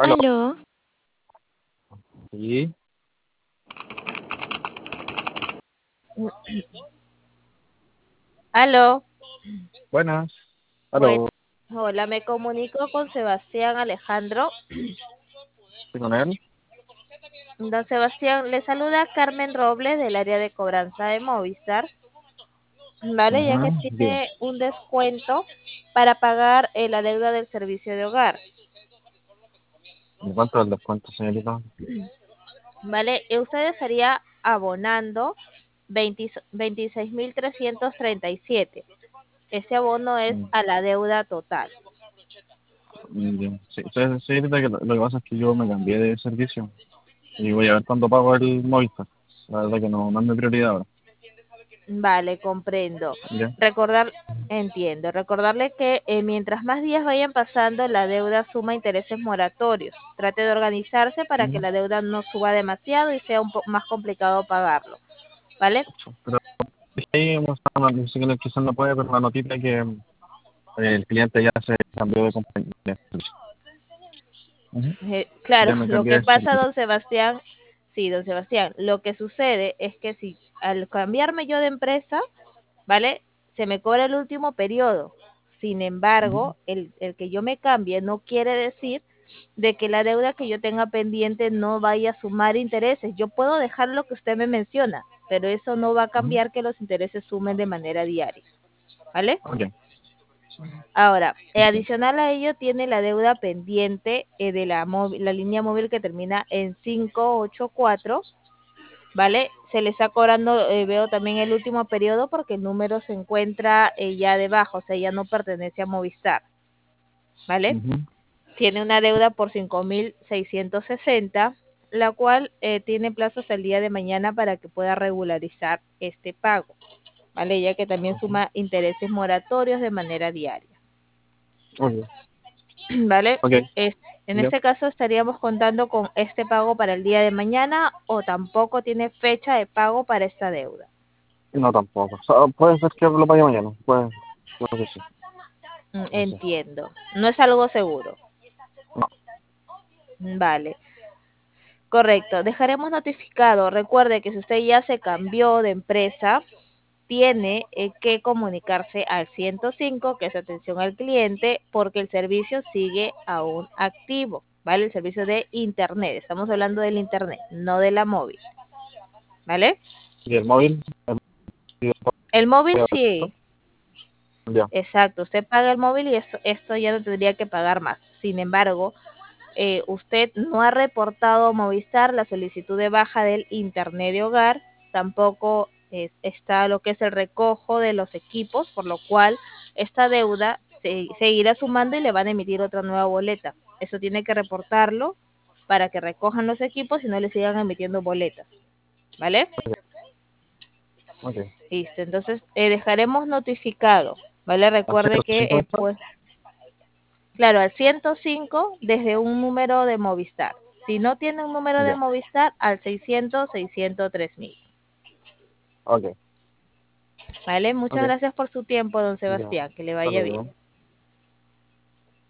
Aló. Aló, Sí, aló. buenas. Bueno, Aló. hola, me comunico con Sebastián Alejandro. ¿Sí con él? Don Sebastián, le saluda Carmen Robles del área de cobranza de Movistar. Vale, ya que Ajá, bien. tiene un descuento para pagar la deuda del servicio de hogar. ¿De cuánto es el descuento, señorita? Vale, usted estaría abonando 26.337. Ese abono es Mm, a la deuda total. Bien. Sí, entonces, señorita, que lo que pasa es que yo me cambié de servicio y voy a ver cuándo pago el Movistar. La verdad que no es mi prioridad ahora. Vale, comprendo. Ya. Recordar, entiendo. Recordarle que mientras más días vayan pasando, la deuda suma intereses moratorios. Trate de organizarse para que Ujú. la deuda no suba demasiado y sea un poco más complicado pagarlo. ¿Vale? Pero ahí dice que quizás no puede, pero una notita que el cliente ya se cambió de compañía. Ujú. Claro, Ya me lo cambié que de pasa, servicio. don Sebastián, sí, don Sebastián, lo que sucede es que si al cambiarme yo de empresa, ¿vale? Se me cobra el último periodo. Sin Ujú. embargo, el que yo me cambie no quiere decir de que la deuda que yo tenga pendiente no vaya a sumar intereses. Yo puedo dejar lo que usted me menciona, pero eso no va a Ujú. cambiar que los intereses sumen de manera diaria, ¿vale? Ok. Ahora, Ok. adicional a ello tiene la deuda pendiente de la línea móvil que termina en 584. ¿Vale? Se le está cobrando, veo también el último periodo porque el número se encuentra ya debajo, o sea, ya no pertenece a Movistar, ¿vale? Ujú. Tiene una deuda por 5.660, la cual tiene plazo hasta el día de mañana para que pueda regularizar este pago, ¿vale? Ya que también Ok. suma intereses moratorios de manera diaria, Ok. ¿vale? Ok. Es, en Ya. este caso estaríamos contando con este pago para el día de mañana o tampoco tiene fecha de pago para esta deuda. No, tampoco. O sea, puede ser que lo pague mañana. Puede que sí. No sé. Entiendo. No es algo seguro. No. Vale. Correcto. Dejaremos notificado. Recuerde que si usted ya se cambió de empresa, tiene que comunicarse al 105, que es atención al cliente, porque el servicio sigue aún activo. ¿Vale? El servicio de Internet. Estamos hablando del Internet, no de la móvil. ¿Vale? ¿Y el móvil? El móvil sí. Ya. Exacto. Usted paga el móvil y esto ya no tendría que pagar más. Sin embargo, usted no ha reportado a Movistar la solicitud de baja del Internet de hogar, tampoco está lo que es el recojo de los equipos, por lo cual esta deuda seguirá sumando y le van a emitir otra nueva boleta. Eso tiene que reportarlo para que recojan los equipos y no le sigan emitiendo boletas, ¿vale? Ok. Listo, entonces dejaremos notificado, ¿vale? ¿Al Recuerde que, 105 está? pues, claro, al 105 desde un número de Movistar. Si no tiene un número de Ya. Movistar, al 600-603.000. Ok. ¿Vale? Muchas Ok. gracias por su tiempo, don Ya. Sebastián. Que le Hasta vaya bien. luego.